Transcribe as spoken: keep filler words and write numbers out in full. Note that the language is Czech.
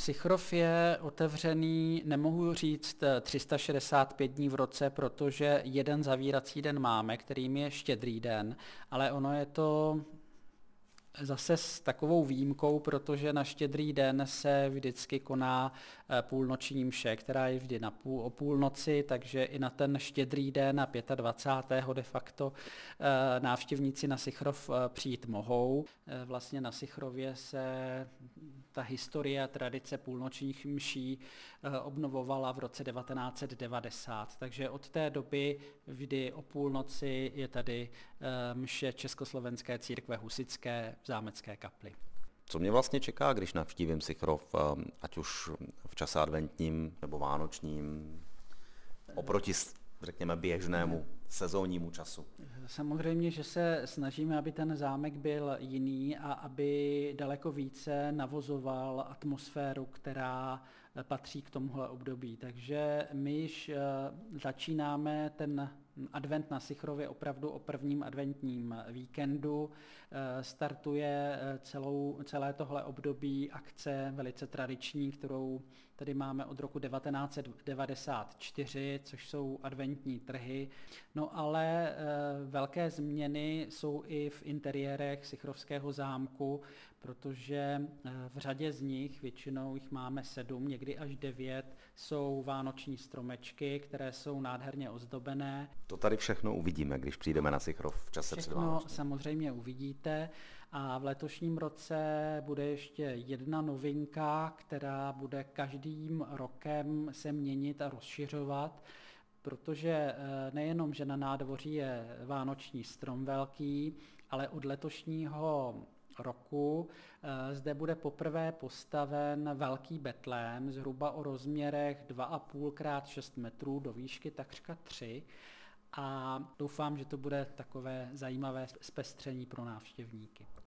Sychrov je otevřený, nemohu říct tři sta šedesát pět dní v roce, protože jeden zavírací den máme, kterým je Štědrý den, ale ono je to zase s takovou výjimkou, protože na Štědrý den se vždycky koná půlnoční mše, která je vždy na půl, o půlnoci, takže i na ten Štědrý den na dvacátého pátého de facto návštěvníci na Sychrov přijít mohou. Vlastně na Sychrově se ta historie a tradice půlnočních mší obnovovala v roce devatenáct set devadesát, takže od té doby vždy o půlnoci je tady mše Československé církve husitské v Zámecké kapli. Co mě vlastně čeká, když navštívím Sychrov, ať už v čase adventním nebo vánočním, oproti, řekněme, běžnému sezónnímu času? Samozřejmě, že se snažíme, aby ten zámek byl jiný a aby daleko více navozoval atmosféru, která patří k tomuhle období. Takže my již začínáme ten advent na Sychrově opravdu o prvním adventním víkendu. Startuje celou, celé tohle období akce velice tradiční, kterou tady máme od roku devatenáct set devadesát čtyři, což jsou adventní trhy. No ale velké změny jsou i v interiérech Sychrovského zámku, protože v řadě z nich, většinou jich máme sedm, někdy až devět, jsou vánoční stromečky, které jsou nádherně ozdobené. To tady všechno uvidíme, když přijdeme na Sychrov v čase před Vánočním. Všechno samozřejmě uvidíte a v letošním roce bude ještě jedna novinka, která bude každým rokem se měnit a rozšiřovat, protože nejenom, že na nádvoří je vánoční strom velký, ale od letošního roku zde bude poprvé postaven velký betlém, zhruba o rozměrech dva a půl krát šest metrů, do výšky takřka tři. A doufám, že to bude takové zajímavé zpestření pro návštěvníky.